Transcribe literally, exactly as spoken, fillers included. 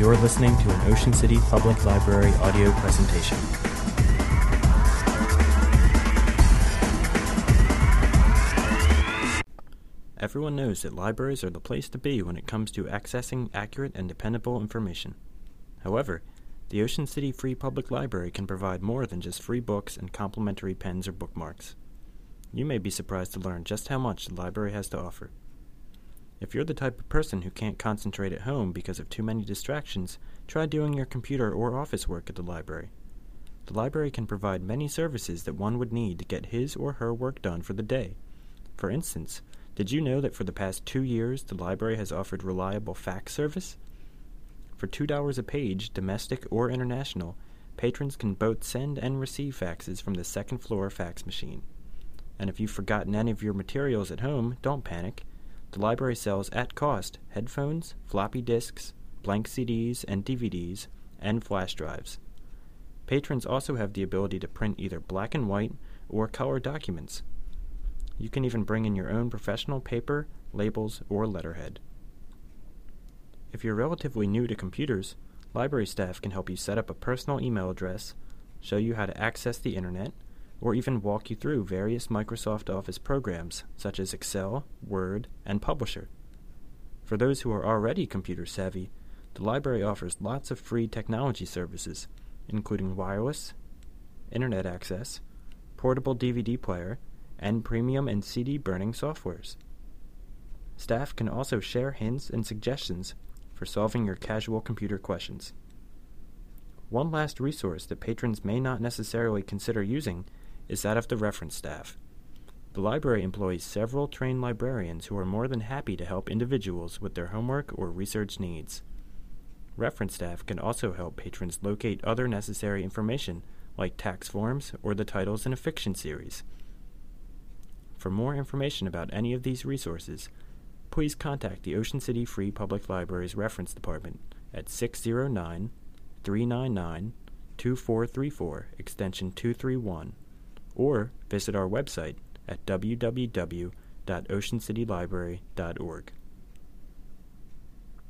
You're listening to an Ocean City Public Library audio presentation. Everyone knows that libraries are the place to be when it comes to accessing accurate and dependable information. However, the Ocean City Free Public Library can provide more than just free books and complimentary pens or bookmarks. You may be surprised to learn just how much the library has to offer. If you're the type of person who can't concentrate at home because of too many distractions, try doing your computer or office work at the library. The library can provide many services that one would need to get his or her work done for the day. For instance, did you know that for the past two years the library has offered reliable fax service? For two dollars a page, domestic or international, patrons can both send and receive faxes from the second floor fax machine. And if you've forgotten any of your materials at home, don't panic. The library sells at cost headphones, floppy disks, blank C Ds and D V Ds, and flash drives. Patrons also have the ability to print either black and white or color documents. You can even bring in your own professional paper, labels, or letterhead. If you're relatively new to computers, library staff can help you set up a personal email address, show you how to access the internet, or even walk you through various Microsoft Office programs such as Excel, Word, and Publisher. For those who are already computer savvy, the library offers lots of free technology services, including wireless, internet access, portable D V D player, and premium and C D burning softwares. Staff can also share hints and suggestions for solving your casual computer questions. One last resource that patrons may not necessarily consider using is that of the reference staff. The library employs several trained librarians who are more than happy to help individuals with their homework or research needs. Reference staff can also help patrons locate other necessary information like tax forms or the titles in a fiction series. For more information about any of these resources, please contact the Ocean City Free Public Library's Reference Department at six oh nine, three nine nine, two four three four, extension two three one, or visit our website at w w w dot ocean city library dot org.